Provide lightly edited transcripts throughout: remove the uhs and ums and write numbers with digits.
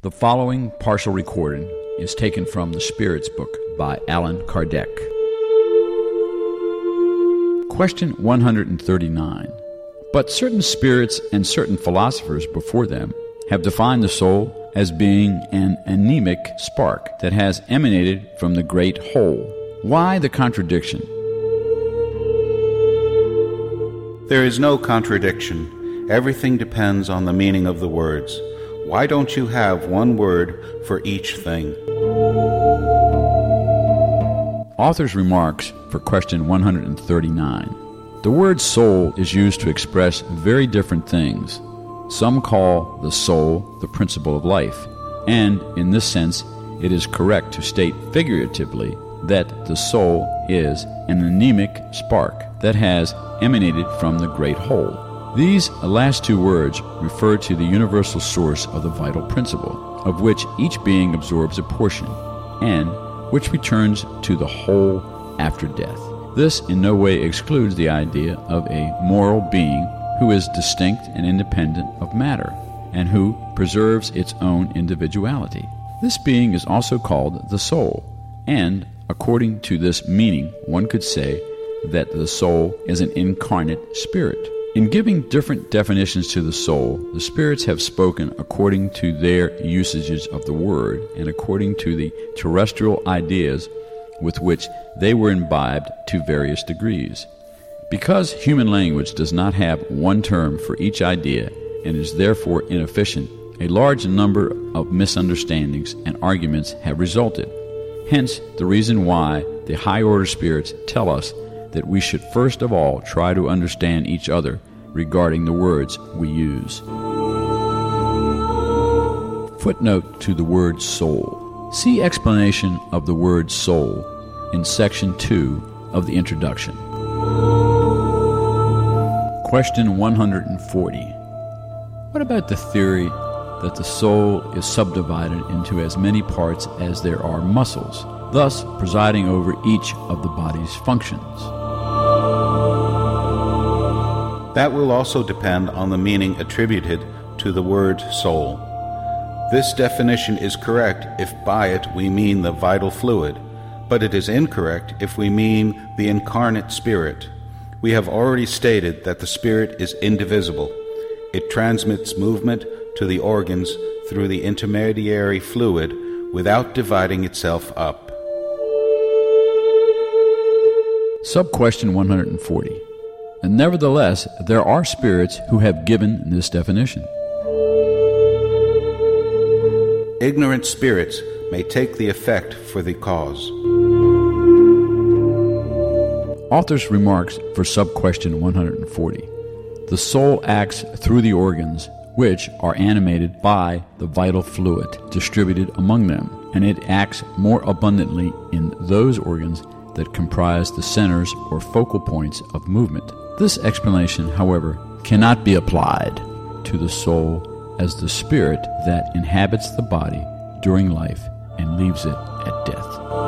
The following partial recording is taken from The Spirits Book by Allan Kardec. Question 139. But certain spirits and certain philosophers before them have defined the soul as being an anemic spark that has emanated from the great whole. Why the contradiction? There is no contradiction. Everything depends on the meaning of the words. Why don't you have one word for each thing? Author's remarks for question 139. The word soul is used to express very different things. Some call the soul the principle of life, and in this sense it is correct to state figuratively that the soul is an anemic spark that has emanated from the great whole. These last two words refer to the universal source of the vital principle, of which each being absorbs a portion, and which returns to the whole after death. This in no way excludes the idea of a moral being who is distinct and independent of matter, and who preserves its own individuality. This being is also called the soul, and according to this meaning, one could say that the soul is an incarnate spirit. In giving different definitions to the soul, the spirits have spoken according to their usages of the word and according to the terrestrial ideas with which they were imbibed to various degrees. Because human language does not have one term for each idea and is therefore inefficient, a large number of misunderstandings and arguments have resulted. Hence, the reason why the high-order spirits tell us that we should first of all try to understand each other regarding the words we use. Footnote to the word soul. See explanation of the word soul in section 2 of the introduction. Question 140. What about the theory that the soul is subdivided into as many parts as there are muscles, thus presiding over each of the body's functions? That will also depend on the meaning attributed to the word soul. This definition is correct if by it we mean the vital fluid, but it is incorrect if we mean the incarnate spirit. We have already stated that the spirit is indivisible. It transmits movement to the organs through the intermediary fluid without dividing itself up. Sub-question 140. And nevertheless, there are spirits who have given this definition. Ignorant spirits may take the effect for the cause. Author's remarks for sub-question 140. The soul acts through the organs, which are animated by the vital fluid distributed among them, and it acts more abundantly in those organs that comprise the centers or focal points of movement. This explanation, however, cannot be applied to the soul as the spirit that inhabits the body during life and leaves it at death.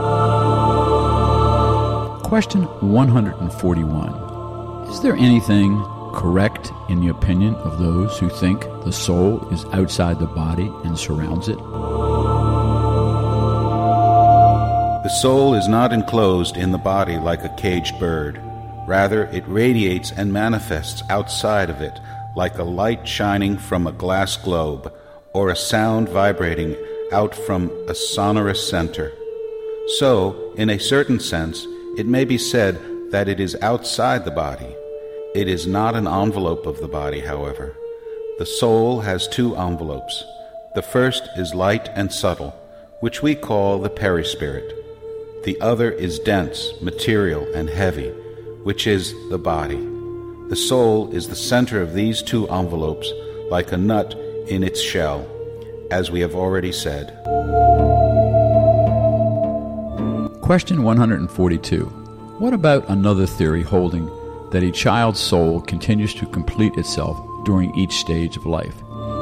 Question 141. Is there anything correct in the opinion of those who think the soul is outside the body and surrounds it? The soul is not enclosed in the body like a caged bird. Rather, it radiates and manifests outside of it like a light shining from a glass globe or a sound vibrating out from a sonorous center. So, in a certain sense, it may be said that it is outside the body. It is not an envelope of the body, however. The soul has two envelopes. The first is light and subtle, which we call the perispirit. The other is dense, material, and heavy, which is the body. The soul is the center of these two envelopes, like a nut in its shell, as we have already said. Question 142. What about another theory holding that a child's soul continues to complete itself during each stage of life?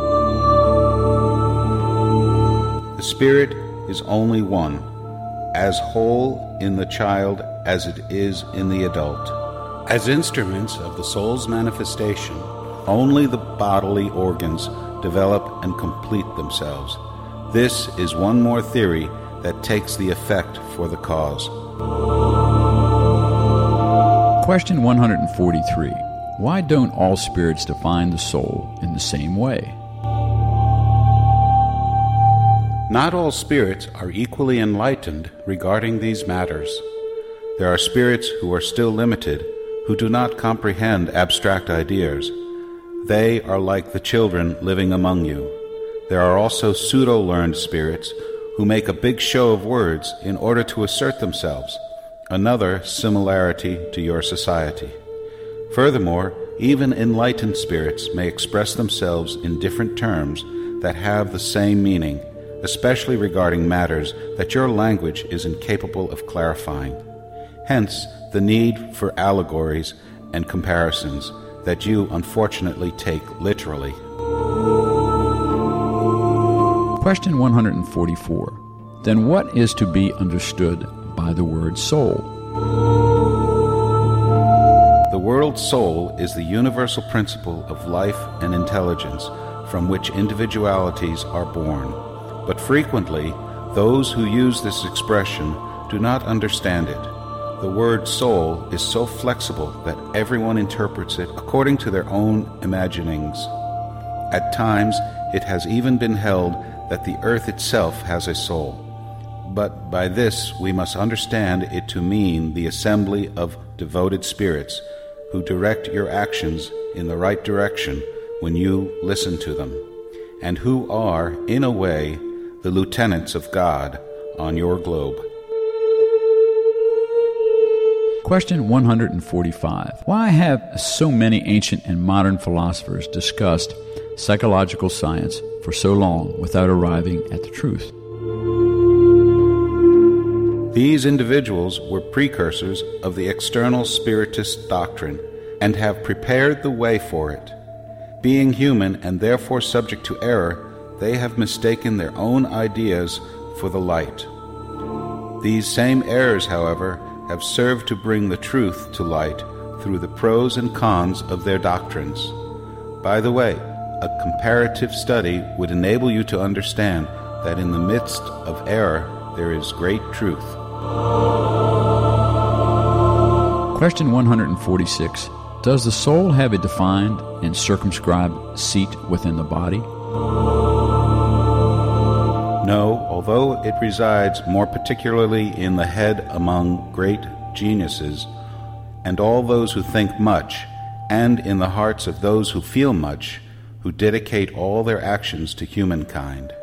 The spirit is only one, as whole in the child as it is in the adult. As instruments of the soul's manifestation, only the bodily organs develop and complete themselves. This is one more theory that takes the effect for the cause. Question 143. Why don't all spirits define the soul in the same way? Not all spirits are equally enlightened regarding these matters. There are spirits who are still limited, who do not comprehend abstract ideas. They are like the children living among you. There are also pseudo-learned spirits who make a big show of words in order to assert themselves, another similarity to your society. Furthermore, even enlightened spirits may express themselves in different terms that have the same meaning, especially regarding matters that your language is incapable of clarifying. Hence, the need for allegories and comparisons that you unfortunately take literally. Question 144. Then what is to be understood by the word soul? The word soul is the universal principle of life and intelligence from which individualities are born. But frequently, those who use this expression do not understand it. The word soul is so flexible that everyone interprets it according to their own imaginings. At times, it has even been held that the earth itself has a soul. But by this we must understand it to mean the assembly of devoted spirits who direct your actions in the right direction when you listen to them, and who are, in a way, the lieutenants of God on your globe. Question 145. Why have so many ancient and modern philosophers discussed psychological science for so long without arriving at the truth? These individuals were precursors of the external spiritist doctrine and have prepared the way for it. Being human and therefore subject to error, they have mistaken their own ideas for the light. These same errors, however, have served to bring the truth to light through the pros and cons of their doctrines. By the way, a comparative study would enable you to understand that in the midst of error there is great truth. Question 146. Does the soul have a defined and circumscribed seat within the body? No, although it resides more particularly in the head among great geniuses, and all those who think much, and in the hearts of those who feel much, who dedicate all their actions to humankind.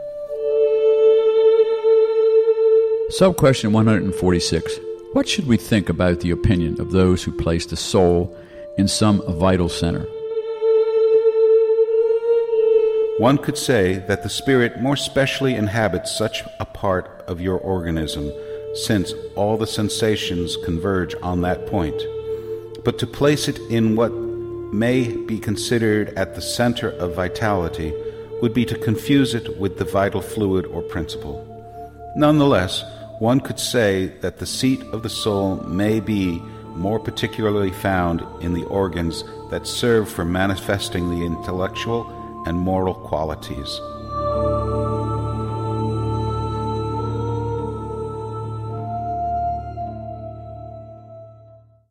Sub-question 146. What should we think about the opinion of those who place the soul in some vital center? One could say that the spirit more specially inhabits such a part of your organism, since all the sensations converge on that point. But to place it in what may be considered at the center of vitality would be to confuse it with the vital fluid or principle. Nonetheless, one could say that the seat of the soul may be more particularly found in the organs that serve for manifesting the intellectual and moral qualities.